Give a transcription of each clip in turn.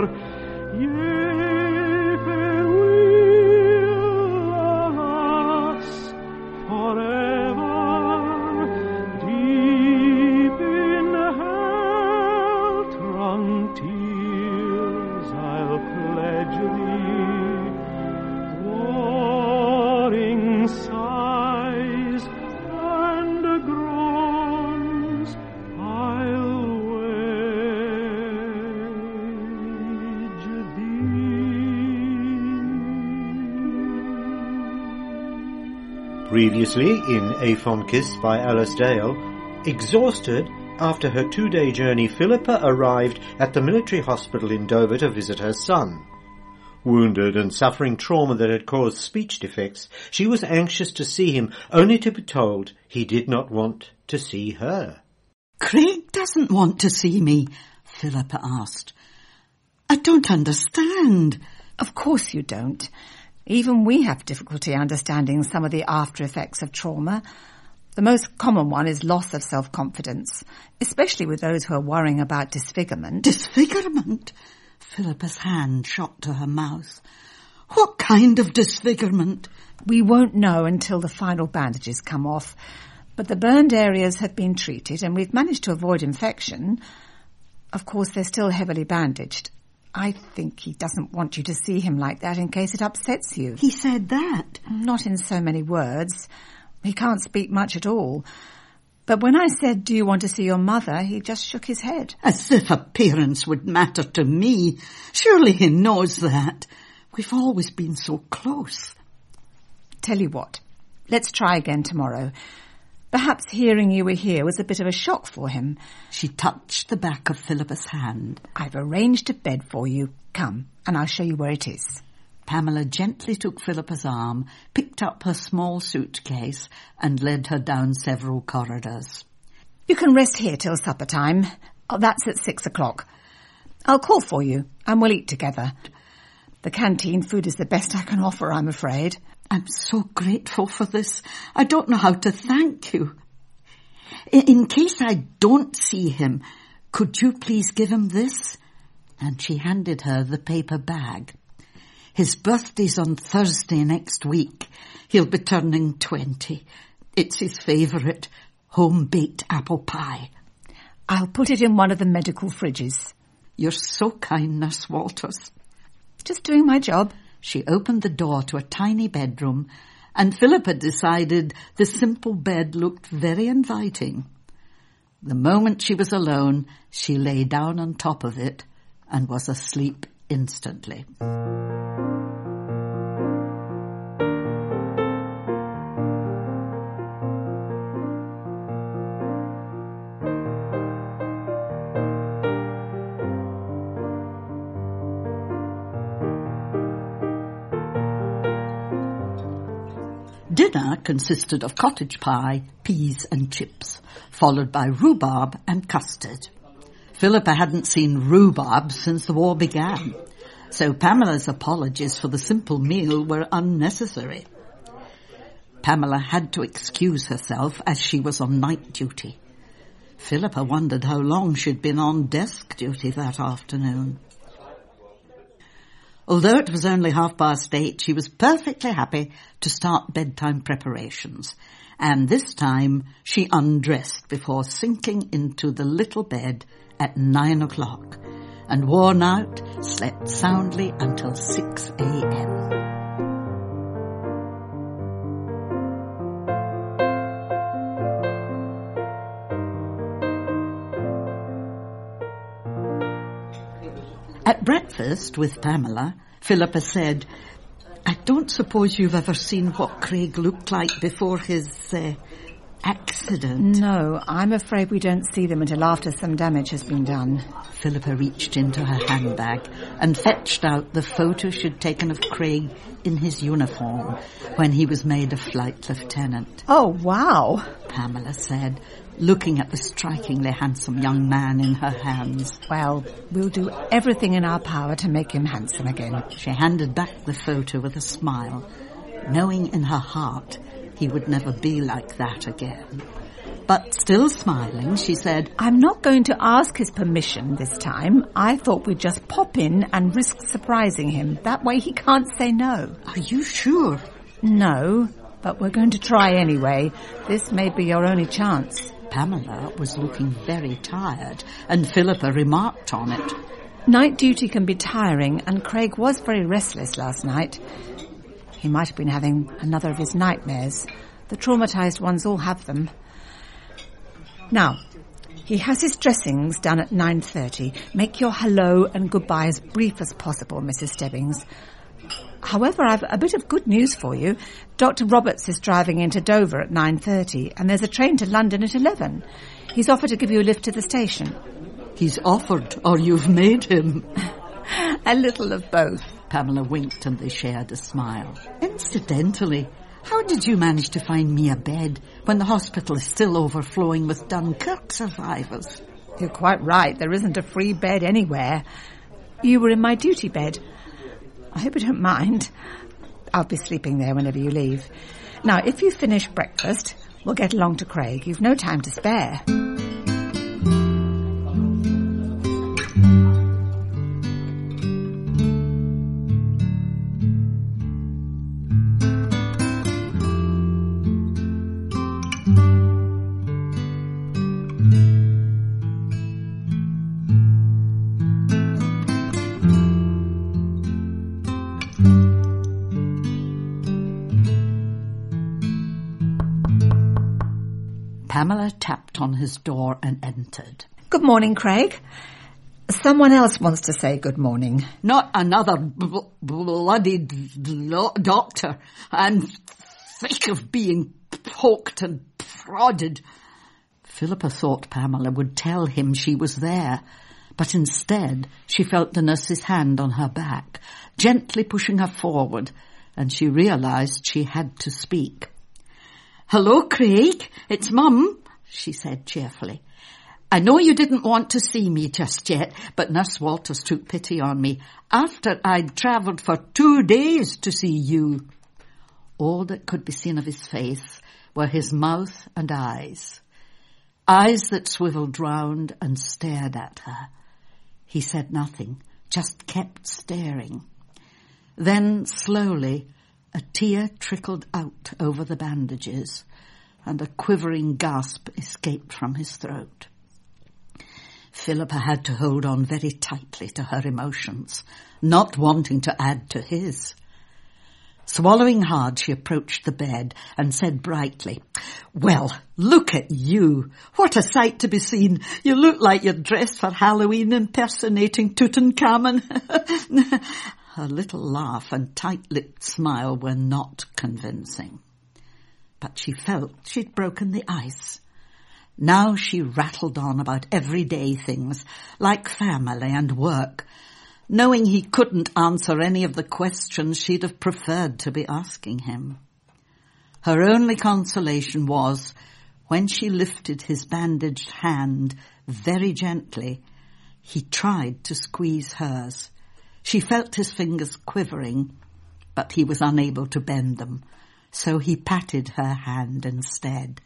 Yea, farewell, alas, forever, deep in hell-drunk tears I'll pledge thee, warring sighs and groans I'll wage thee. Previously in A Fond Kiss by Alice Dale, exhausted after her 2-day journey, Philippa arrived at the military hospital in Dover to visit her son. Wounded and suffering trauma that had caused speech defects, she was anxious to see him, only to be told he did not want to see her. Craig doesn't want to see me, Philippa asked. I don't understand. Of course you don't. Even we have difficulty understanding some of the after effects of trauma. The most common one is loss of self-confidence, especially with those who are worrying about disfigurement. Disfigurement? Philippa's hand shot to her mouth. What kind of disfigurement? We won't know until the final bandages come off, but the burned areas have been treated and we've managed to avoid infection. Of course, they're still heavily bandaged. I think he doesn't want you to see him like that in case it upsets you. He said that? Not in so many words. He can't speak much at all. But when I said, do you want to see your mother, he just shook his head. As if appearance would matter to me. Surely he knows that. We've always been so close. Tell you what, let's try again tomorrow. Perhaps hearing you were here was a bit of a shock for him. She touched the back of Philippa's hand. I've arranged a bed for you. Come, and I'll show you where it is. Pamela gently took Philippa's arm, picked up her small suitcase, and led her down several corridors. You can rest here till supper time. Oh, that's at 6 o'clock. I'll call for you, and we'll eat together. The canteen food is the best I can offer, I'm afraid. I'm so grateful for this. I don't know how to thank you. In case I don't see him, could you please give him this? And she handed her the paper bag. His birthday's on Thursday next week. He'll be turning 20. It's his favourite, home-baked apple pie. I'll put it in one of the medical fridges. You're so kind, Nurse Walters. Just doing my job. She opened the door to a tiny bedroom, and Philippa decided the simple bed looked very inviting. The moment she was alone, she lay down on top of it and was asleep instantly. Dinner consisted of cottage pie, peas and chips, followed by rhubarb and custard. Philippa hadn't seen rhubarb since the war began, so Pamela's apologies for the simple meal were unnecessary. Pamela had to excuse herself as she was on night duty. Philippa wondered how long she'd been on desk duty that afternoon. Although it was only 8:30, she was perfectly happy to start bedtime preparations. And this time she undressed before sinking into the little bed at 9 o'clock and, worn out, slept soundly until 6 a.m. At breakfast with Pamela, Philippa said, I don't suppose you've ever seen what Craig looked like before his accident? No, I'm afraid we don't see them until after some damage has been done. Philippa reached into her handbag and fetched out the photo she'd taken of Craig in his uniform when he was made a flight lieutenant. Oh, wow, Pamela said, looking at the strikingly handsome young man in her hands. Well, we'll do everything in our power to make him handsome again. She handed back the photo with a smile, knowing in her heart he would never be like that again. But still smiling, she said, I'm not going to ask his permission this time. I thought we'd just pop in and risk surprising him. That way he can't say no. Are you sure? No, but we're going to try anyway. This may be your only chance. Pamela was looking very tired, and Philippa remarked on it. Night duty can be tiring, and Craig was very restless last night. He might have been having another of his nightmares. The traumatised ones all have them. Now, he has his dressings done at 9:30. Make your hello and goodbye as brief as possible, Mrs. Stebbings. However, I've a bit of good news for you. Dr. Roberts is driving into Dover at 9:30, and there's a train to London at 11. He's offered to give you a lift to the station. He's offered, or you've made him? A little of both. Pamela winked and they shared a smile. Incidentally, how did you manage to find me a bed when the hospital is still overflowing with Dunkirk survivors? You're quite right. There isn't a free bed anywhere. You were in my duty bed. I hope you don't mind. I'll be sleeping there whenever you leave. Now, if you finish breakfast, we'll get along to Craig. You've no time to spare. Pamela tapped on his door and entered. Good morning, Craig. Someone else wants to say good morning. Not another bloody doctor. I'm sick of being poked and prodded. Philippa thought Pamela would tell him she was there, but instead she felt the nurse's hand on her back, gently pushing her forward, and she realised she had to speak. Hello, Craig. It's Mum, she said cheerfully. I know you didn't want to see me just yet, but Nurse Walters took pity on me after I'd travelled for 2 days to see you. All that could be seen of his face were his mouth and eyes that swivelled round and stared at her. He said nothing, just kept staring. Then, slowly, a tear trickled out over the bandages, and a quivering gasp escaped from his throat. Philippa had to hold on very tightly to her emotions, not wanting to add to his. Swallowing hard, she approached the bed and said brightly, Well, look at you. What a sight to be seen. You look like you're dressed for Halloween impersonating Tutankhamun. Her little laugh and tight-lipped smile were not convincing. But she felt she'd broken the ice. Now she rattled on about everyday things, like family and work, knowing he couldn't answer any of the questions she'd have preferred to be asking him. Her only consolation was, when she lifted his bandaged hand very gently, he tried to squeeze hers. She felt his fingers quivering, but he was unable to bend them, so he patted her hand instead.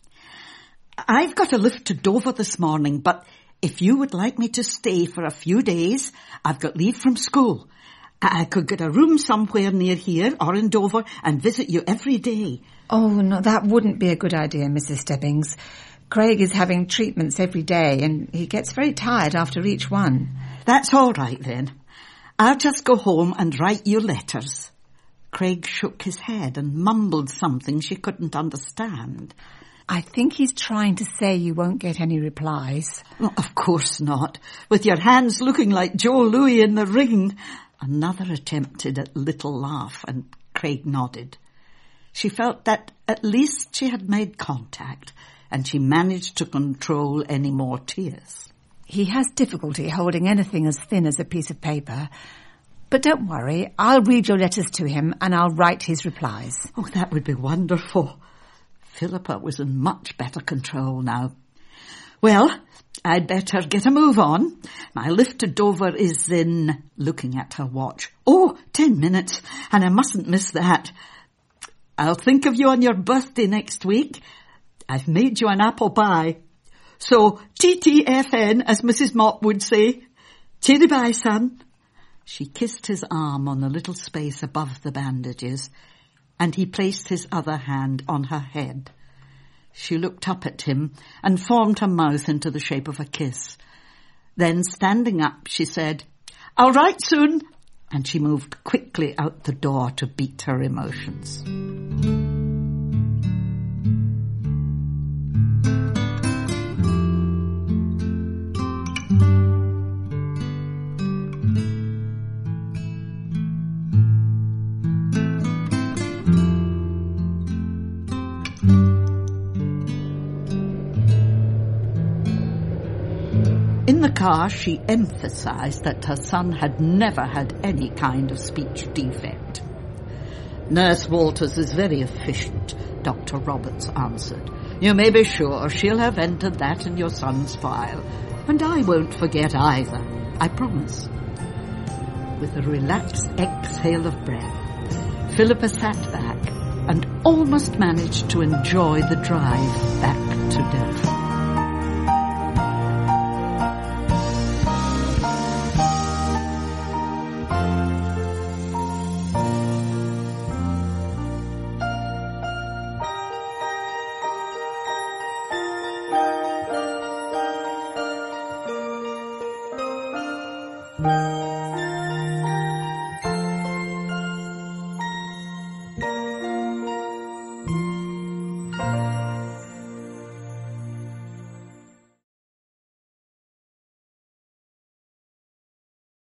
I've got a lift to Dover this morning, but if you would like me to stay for a few days, I've got leave from school. I could get a room somewhere near here or in Dover and visit you every day. Oh, no, that wouldn't be a good idea, Mrs. Stebbings. Craig is having treatments every day, and he gets very tired after each one. That's all right, then. I'll just go home and write you letters. Craig shook his head and mumbled something she couldn't understand. I think he's trying to say you won't get any replies. Well, of course not. With your hands looking like Joe Louis in the ring. Another attempted a little laugh, and Craig nodded. She felt that at least she had made contact, and she managed to control any more tears. He has difficulty holding anything as thin as a piece of paper. But don't worry, I'll read your letters to him and I'll write his replies. Oh, that would be wonderful. Philippa was in much better control now. Well, I'd better get a move on. My lift to Dover is in, looking at her watch, 10 minutes, and I mustn't miss that. I'll think of you on your birthday next week. I've made you an apple pie. So, TTFN, as Mrs. Mott would say. Cheery bye, son. She kissed his arm on the little space above the bandages, and he placed his other hand on her head. She looked up at him and formed her mouth into the shape of a kiss. Then, standing up, she said, "I'll write soon," and she moved quickly out the door to beat her emotions. In the car, she emphasised that her son had never had any kind of speech defect. "Nurse Walters is very efficient," Dr. Roberts answered. "You may be sure she'll have entered that in your son's file, and I won't forget either, I promise." With a relaxed exhale of breath, Philippa sat back and almost managed to enjoy the drive back to Dover.